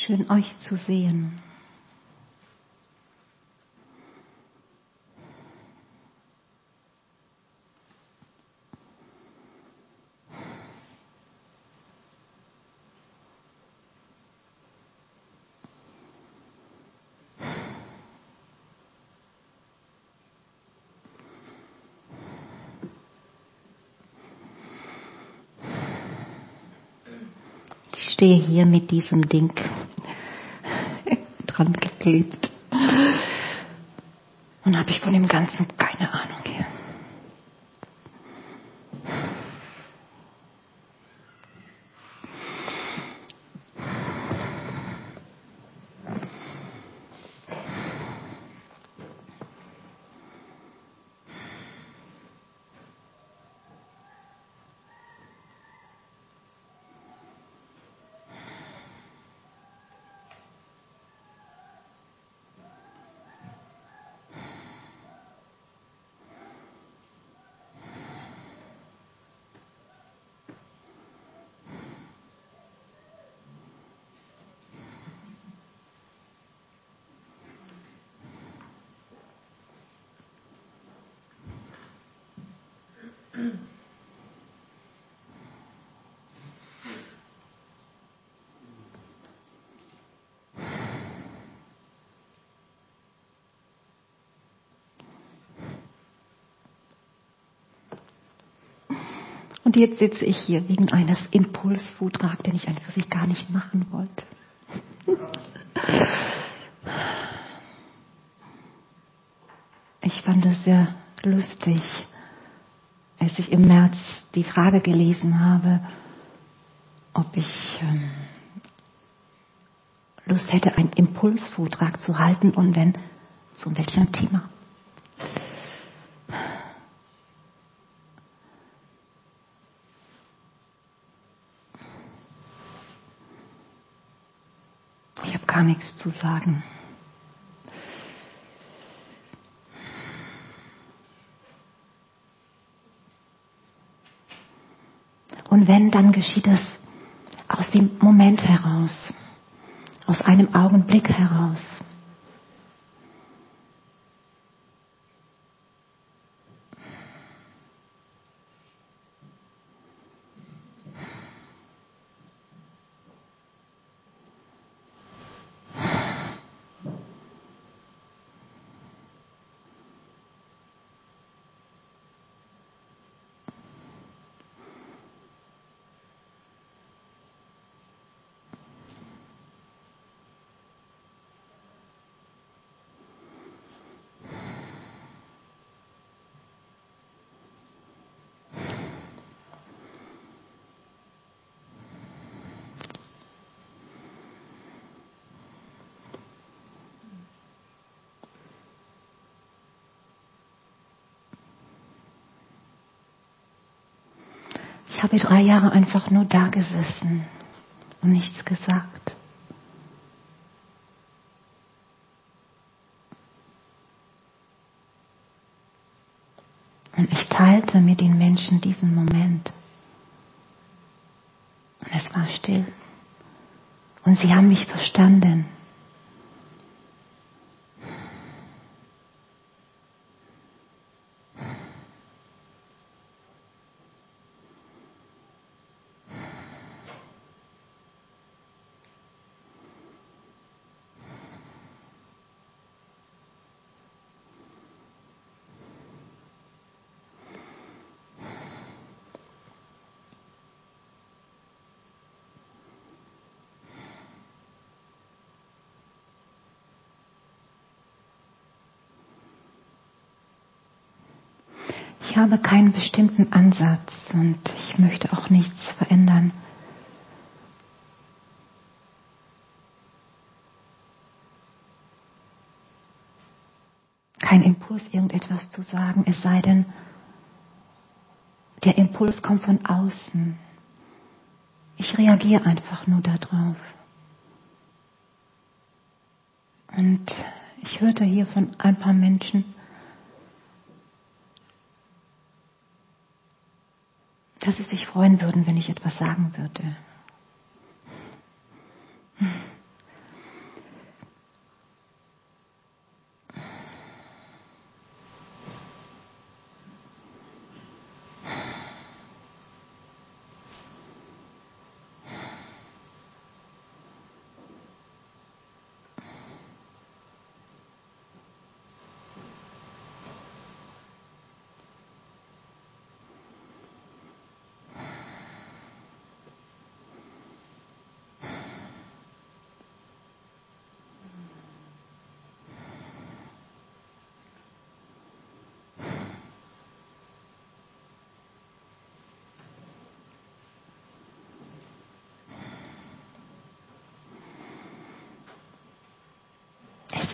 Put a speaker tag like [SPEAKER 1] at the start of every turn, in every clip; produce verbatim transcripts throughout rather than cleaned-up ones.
[SPEAKER 1] Schön euch zu sehen. Ich stehe hier mit diesem Ding dran geklebt und habe ich von dem Ganzen keine Ahnung hier. Und jetzt sitze ich hier wegen eines Impulsvortrags, den ich einfach sich gar nicht machen wollte. Ich fand es sehr lustig, als ich im März die Frage gelesen habe, ob ich ähm, Lust hätte, einen Impulsvortrag zu halten und wenn, zu welchem Thema. Ich habe gar nichts zu sagen. Und wenn, dann geschieht es aus dem Moment heraus, aus einem Augenblick heraus. Ich habe drei Jahre einfach nur da gesessen und nichts gesagt. Und ich teilte mit den Menschen diesen Moment. Und es war still. Und sie haben mich verstanden. Ich habe keinen bestimmten Ansatz und ich möchte auch nichts verändern. Kein Impuls, irgendetwas zu sagen, es sei denn, der Impuls kommt von außen. Ich reagiere einfach nur darauf. Und ich hörte hier von ein paar Menschen, dass sie sich freuen würden, wenn ich etwas sagen würde.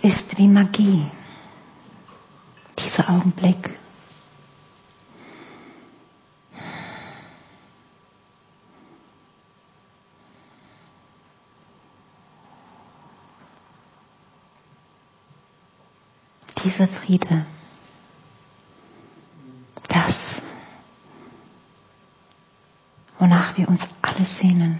[SPEAKER 1] ist wie Magie, dieser Augenblick. Dieser Friede, das, wonach wir uns alle sehnen.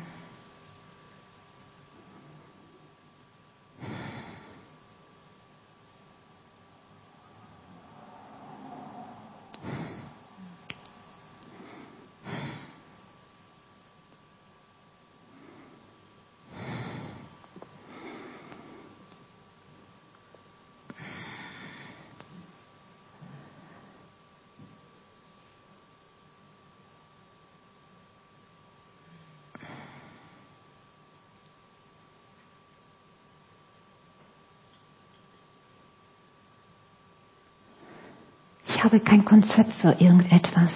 [SPEAKER 1] Ich habe kein Konzept für irgendetwas.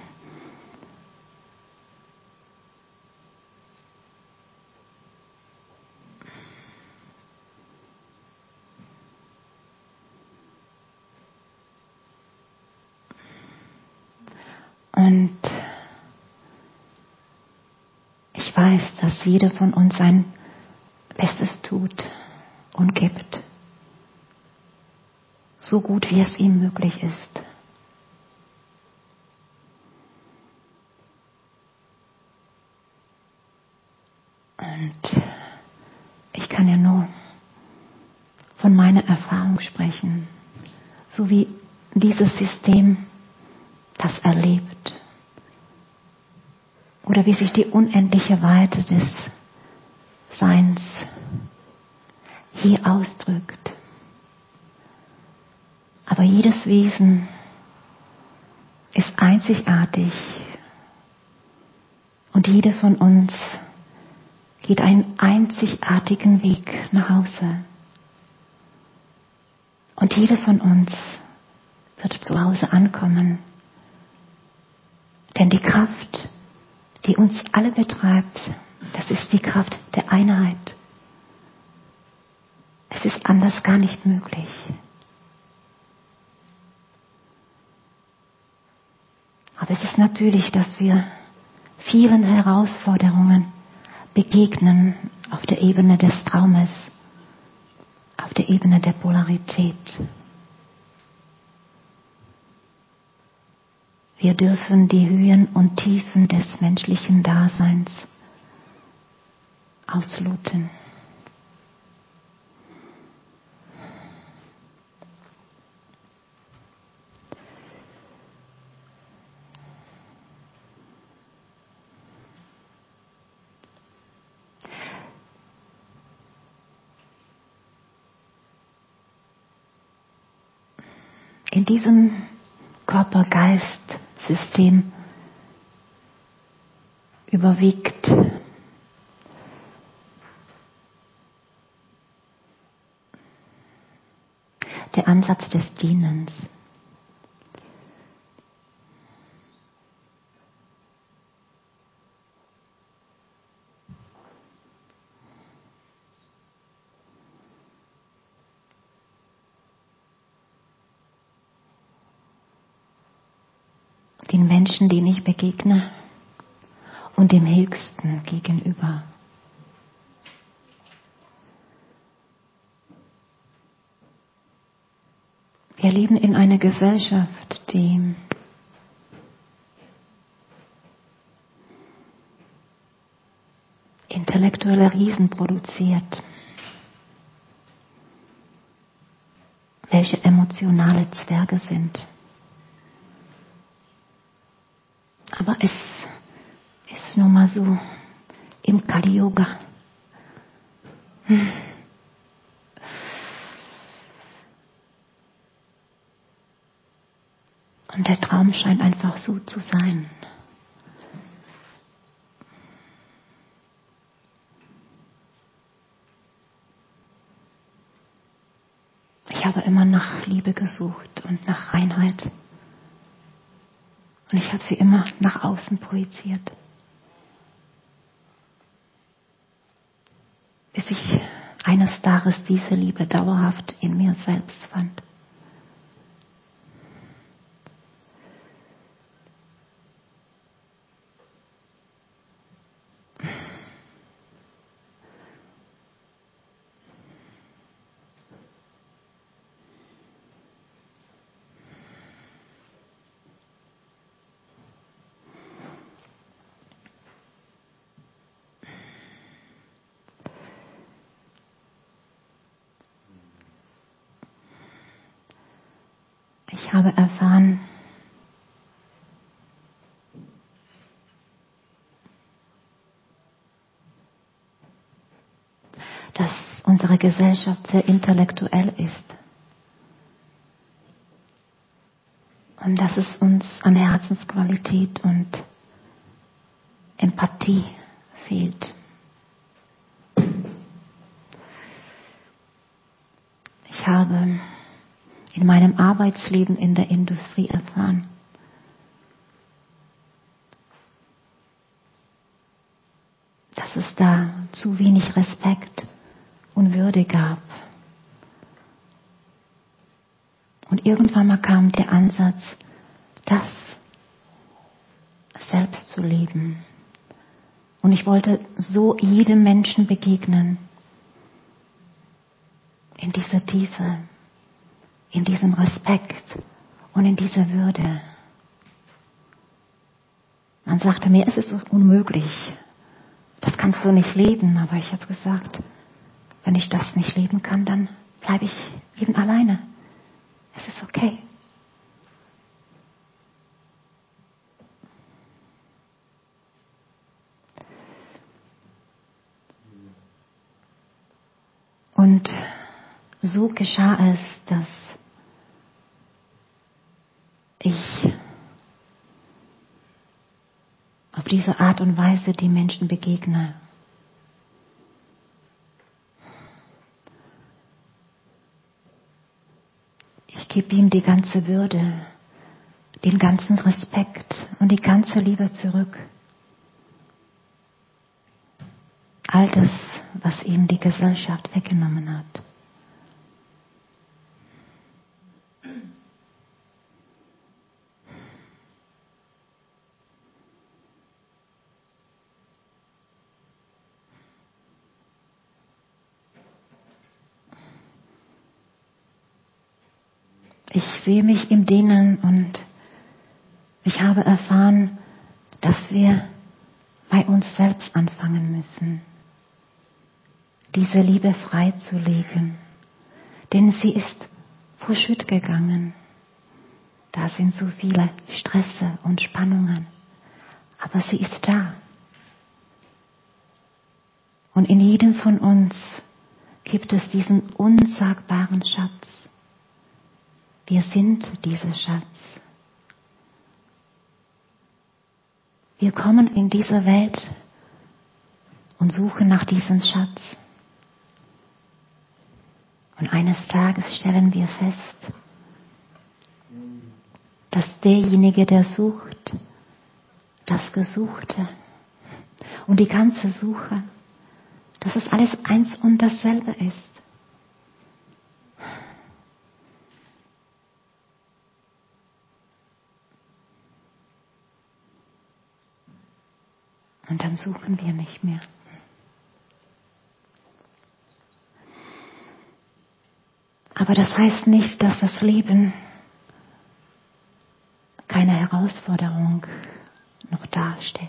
[SPEAKER 1] Und ich weiß, dass jeder von uns sein Bestes tut und gibt. So gut, wie es ihm möglich ist. Und ich kann ja nur von meiner Erfahrung sprechen, so wie dieses System das erlebt. Oder wie sich die unendliche Weite des Seins hier ausdrückt. Aber jedes Wesen ist einzigartig und jede von uns geht einen einzigartigen Weg nach Hause. Und jede von uns wird zu Hause ankommen. Denn die Kraft, die uns alle betreibt, das ist die Kraft der Einheit. Es ist anders gar nicht möglich. Aber es ist natürlich, dass wir vielen Herausforderungen begegnen auf der Ebene des Traumes, auf der Ebene der Polarität. Wir dürfen die Höhen und Tiefen des menschlichen Daseins ausloten. In diesem Körper-Geist-System überwiegt der Ansatz des Dienens. Den Menschen, denen ich begegne, und dem Höchsten gegenüber. Wir leben in einer Gesellschaft, die intellektuelle Riesen produziert, welche emotionale Zwerge sind. Aber es ist nun mal so im Kali Yuga. Hm. Und der Traum scheint einfach so zu sein. Ich habe immer nach Liebe gesucht und nach Reinheit. Und ich habe sie immer nach außen projiziert. Bis ich eines Tages diese Liebe dauerhaft in mir selbst fand. Ich habe erfahren, dass unsere Gesellschaft sehr intellektuell ist und dass es uns an Herzensqualität und Empathie fehlt. Ich habe in meinem Arbeitsleben in der Industrie erfahren, dass es da zu wenig Respekt und Würde gab. Und irgendwann mal kam der Ansatz, das selbst zu leben. Und ich wollte so jedem Menschen begegnen, in dieser Tiefe, in diesem Respekt und in dieser Würde. Man sagte mir, es ist unmöglich, das kannst du nicht leben. Aber ich habe gesagt, wenn ich das nicht leben kann, dann bleibe ich eben alleine. Es ist okay. Und so geschah es, dass ich auf diese Art und Weise die Menschen begegne. Ich gebe ihm die ganze Würde, den ganzen Respekt und die ganze Liebe zurück. All das, was ihm die Gesellschaft weggenommen hat. Ich sehe mich im Dienen und ich habe erfahren, dass wir bei uns selbst anfangen müssen, diese Liebe freizulegen. Denn sie ist verschütt gegangen. Da sind so viele Stresse und Spannungen. Aber sie ist da. Und in jedem von uns gibt es diesen unsagbaren Schatz. Wir sind dieser Schatz. Wir kommen in diese Welt und suchen nach diesem Schatz. Und eines Tages stellen wir fest, dass derjenige, der sucht, das Gesuchte und die ganze Suche, dass es alles eins und dasselbe ist. Und dann suchen wir nicht mehr. Aber das heißt nicht, dass das Leben keine Herausforderung noch dasteht.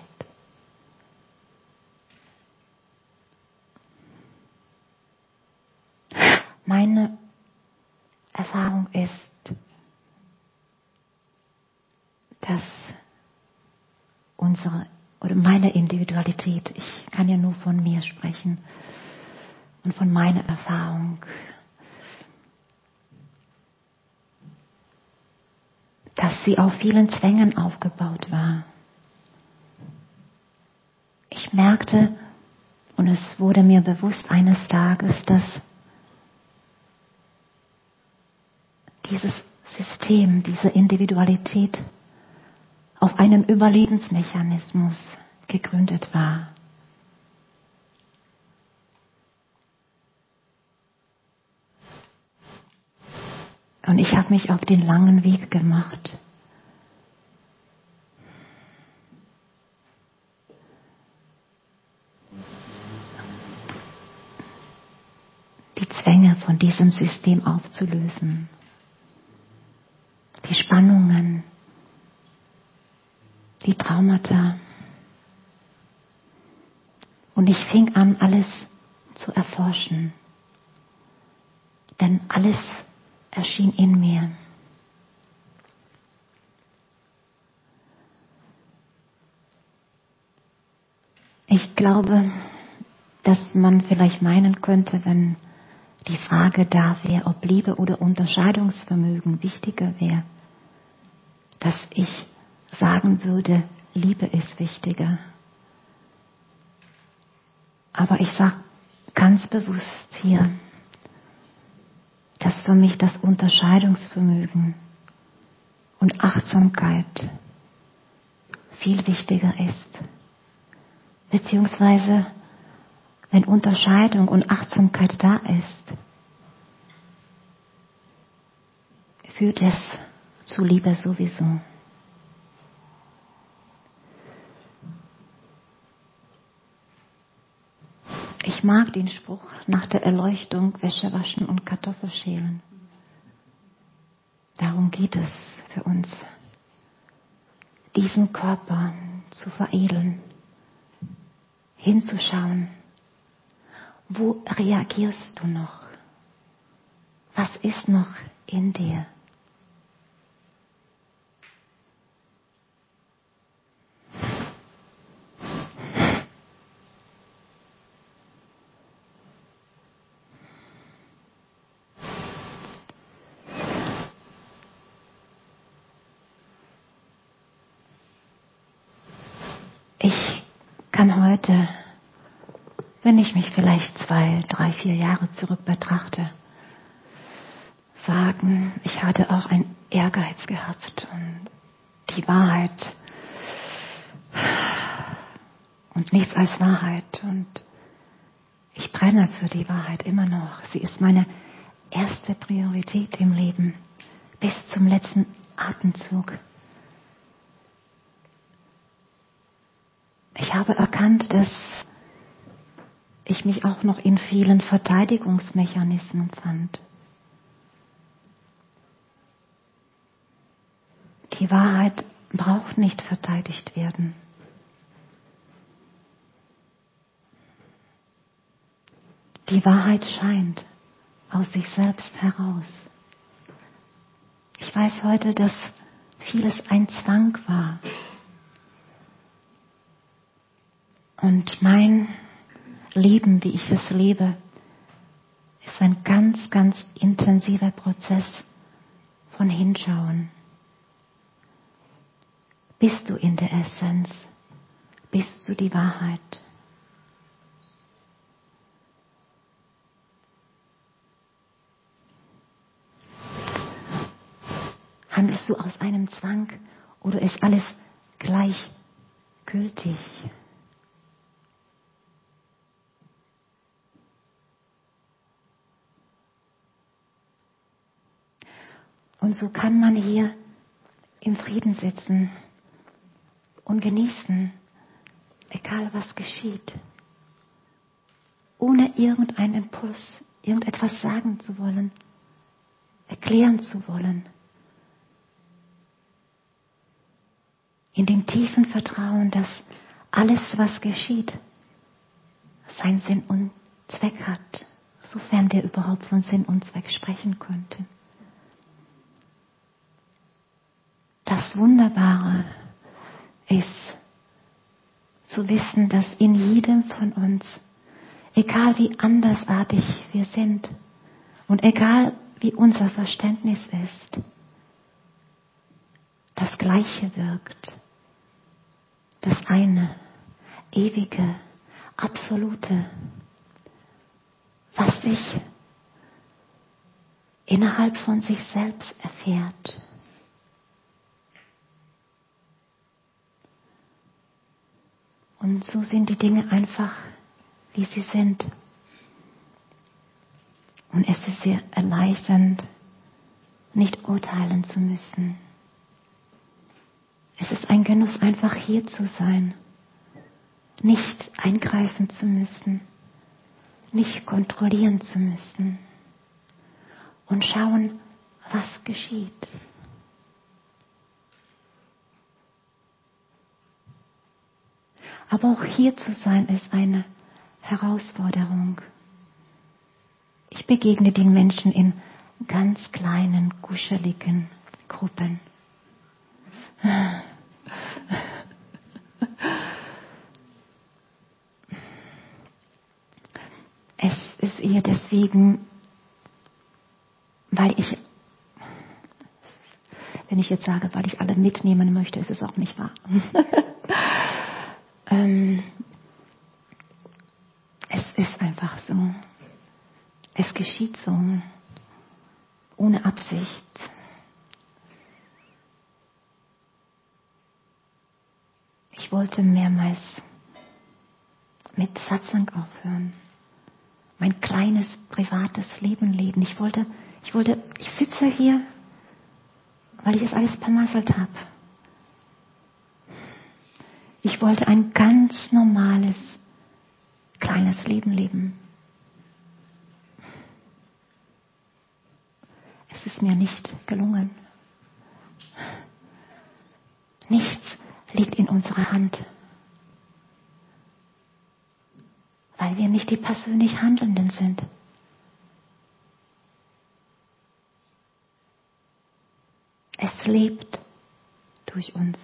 [SPEAKER 1] Meine Erfahrung ist, dass unsere oder meine Individualität, ich kann ja nur von mir sprechen und von meiner Erfahrung, dass sie auf vielen Zwängen aufgebaut war. Ich merkte, und es wurde mir bewusst eines Tages, dass dieses System, diese Individualität auf einem Überlebensmechanismus gegründet war. Und ich habe mich auf den langen Weg gemacht. Die Zwänge von diesem System aufzulösen. Die Spannungen, die Traumata. Und ich fing an, alles zu erforschen. Denn alles erschien in mir. Ich glaube, dass man vielleicht meinen könnte, wenn die Frage da wäre, ob Liebe oder Unterscheidungsvermögen wichtiger wäre, dass ich sagen würde, Liebe ist wichtiger. Aber ich sage ganz bewusst hier, dass für mich das Unterscheidungsvermögen und Achtsamkeit viel wichtiger ist. Beziehungsweise, wenn Unterscheidung und Achtsamkeit da ist, führt es zu Liebe sowieso. Ich mag den Spruch nach der Erleuchtung Wäsche waschen und Kartoffelschälen. Darum geht es für uns, diesen Körper zu veredeln, hinzuschauen. Wo reagierst du noch? Was ist noch in dir? Ich kann heute, wenn ich mich vielleicht zwei, drei, vier Jahre zurück betrachte, sagen, ich hatte auch einen Ehrgeiz gehabt und die Wahrheit und nichts als Wahrheit. Und ich brenne für die Wahrheit immer noch. Sie ist meine erste Priorität im Leben, bis zum letzten Atemzug. Ich habe erkannt, dass ich mich auch noch in vielen Verteidigungsmechanismen fand. Die Wahrheit braucht nicht verteidigt werden. Die Wahrheit scheint aus sich selbst heraus. Ich weiß heute, dass vieles ein Zwang war. Und mein Leben, wie ich es lebe, ist ein ganz, ganz intensiver Prozess von Hinschauen. Bist du in der Essenz? Bist du die Wahrheit? Handelst du aus einem Zwang oder ist alles gleichgültig? Und so kann man hier im Frieden sitzen und genießen, egal was geschieht, ohne irgendeinen Impuls, irgendetwas sagen zu wollen, erklären zu wollen. In dem tiefen Vertrauen, dass alles, was geschieht, seinen Sinn und Zweck hat, sofern wir überhaupt von Sinn und Zweck sprechen könnten. Das Wunderbare ist, zu wissen, dass in jedem von uns, egal wie andersartig wir sind und egal wie unser Verständnis ist, das Gleiche wirkt. Das eine, ewige, absolute, was sich innerhalb von sich selbst erfährt. Und so sind die Dinge einfach, wie sie sind. Und es ist sehr erleichternd nicht urteilen zu müssen. Es ist ein Genuss, einfach hier zu sein, nicht eingreifen zu müssen, nicht kontrollieren zu müssen und schauen, was geschieht. Aber auch hier zu sein ist eine Herausforderung. Ich begegne den Menschen in ganz kleinen, kuscheligen Gruppen. Es ist eher deswegen, weil ich, wenn ich jetzt sage, weil ich alle mitnehmen möchte, ist es auch nicht wahr. ähm, es ist einfach so. Es geschieht so, ohne Absicht. Ich wollte mehrmals mit Satsang aufhören, mein kleines privates Leben leben. Ich wollte, ich wollte, ich sitze hier, weil ich es alles vermasselt habe. Ich wollte ein ganz normales, kleines Leben leben. Es ist mir nicht gelungen. Nichts liegt in unserer Hand, weil wir nicht die persönlich Handelnden sind. Es lebt durch uns.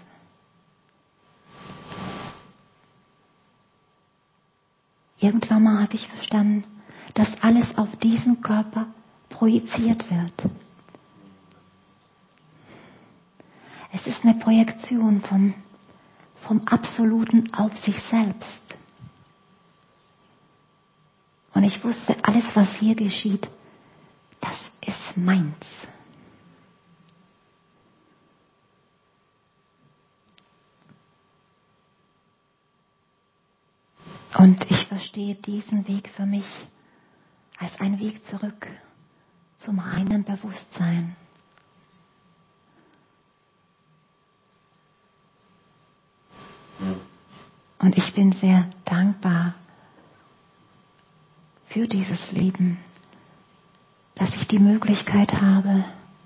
[SPEAKER 1] Irgendwann mal habe ich verstanden, dass alles auf diesen Körper projiziert wird. Es ist eine Projektion vom, vom Absoluten auf sich selbst. Und ich wusste, alles, was hier geschieht, das ist meins. Und ich verstehe diesen Weg für mich als einen Weg zurück zum reinen Bewusstsein. Und ich bin sehr dankbar für dieses Leben, dass ich die Möglichkeit habe,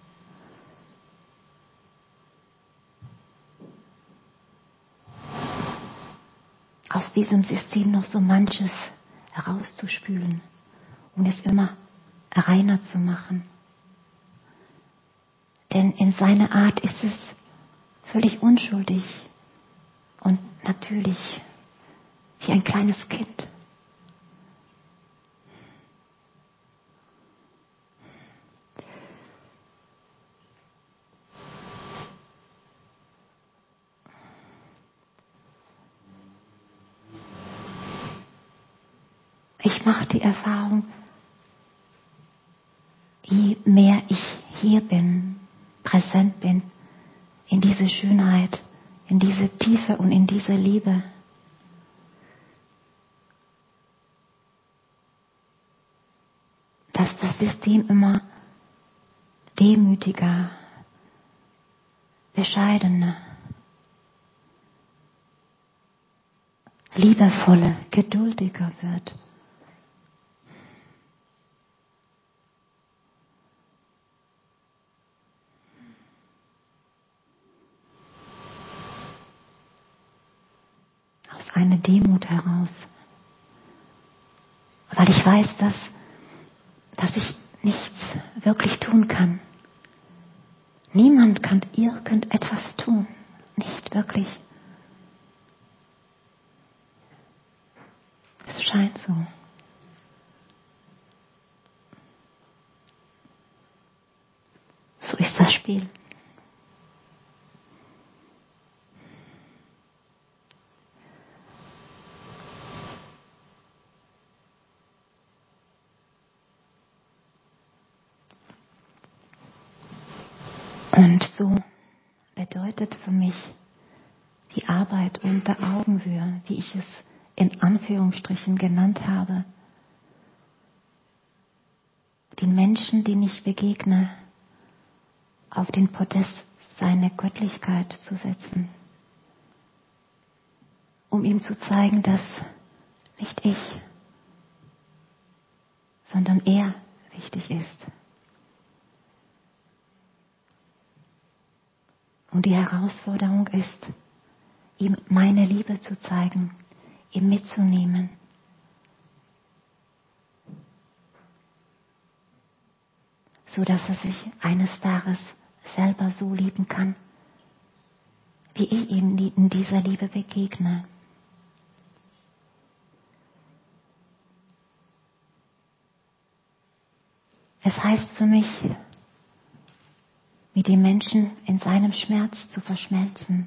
[SPEAKER 1] aus diesem System noch so manches herauszuspülen und es immer reiner zu machen. Denn in seiner Art ist es völlig unschuldig und natürlich wie ein kleines Kind. Ich mache die Erfahrung, je mehr ich hier bin, präsent bin, in diese Schönheit, in diese Tiefe und in diese Liebe, dass das System immer demütiger, bescheidener, liebevoller, geduldiger wird. Aus einer Demut heraus. Weil ich weiß, dass, dass ich nichts wirklich tun kann. Niemand kann irgendetwas tun. Nicht wirklich. Es scheint so. So ist das Spiel. Und so bedeutet für mich die Arbeit unter Augenhöhe, wie ich es in Anführungsstrichen genannt habe, den Menschen, denen ich begegne, auf den Podest seiner Göttlichkeit zu setzen, um ihm zu zeigen, dass nicht ich, sondern er wichtig ist. Und die Herausforderung ist, ihm meine Liebe zu zeigen, ihn mitzunehmen. So dass er sich eines Tages selber so lieben kann, wie ich ihm in dieser Liebe begegne. Es heißt für mich, mit dem Menschen in seinem Schmerz zu verschmelzen.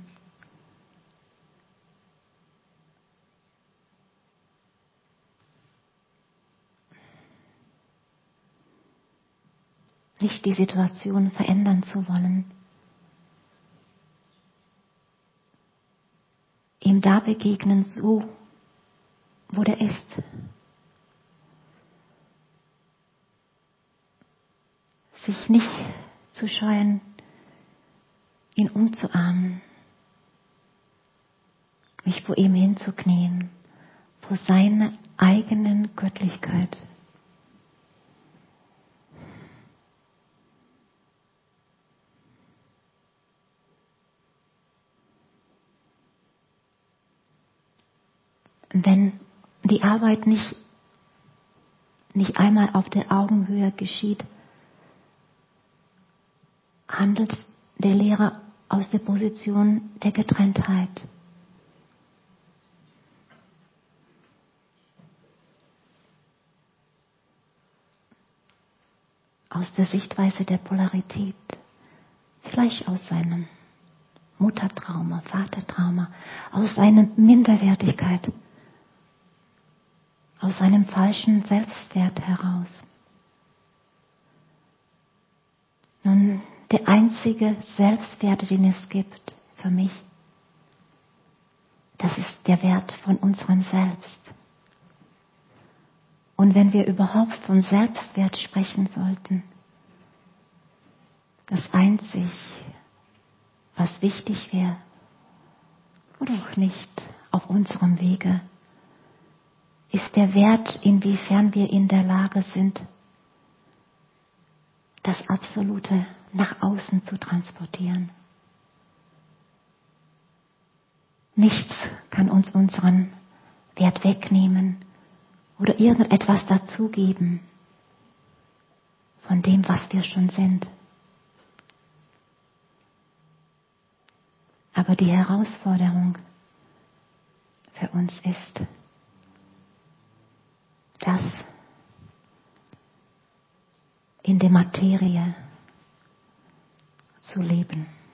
[SPEAKER 1] Nicht die Situation verändern zu wollen. Ihm da begegnen, so, wo er ist. Sich nicht zu scheuen, ihn umzuarmen, mich vor ihm hinzuknien, vor seiner eigenen Göttlichkeit. Wenn die Arbeit nicht, nicht einmal auf der Augenhöhe geschieht, handelt der Lehrer aus der Position der Getrenntheit. Aus der Sichtweise der Polarität, vielleicht aus seinem Muttertrauma, Vatertrauma, aus seiner Minderwertigkeit, aus seinem falschen Selbstwert heraus. Nun, der einzige Selbstwert, den es gibt für mich, das ist der Wert von unserem Selbst. Und wenn wir überhaupt von Selbstwert sprechen sollten, das einzig, was wichtig wäre, oder auch nicht auf unserem Wege, ist der Wert, inwiefern wir in der Lage sind, das Absolute nach außen zu transportieren. Nichts kann uns unseren Wert wegnehmen oder irgendetwas dazugeben von dem, was wir schon sind. Aber die Herausforderung für uns ist, das in der Materie zu leben.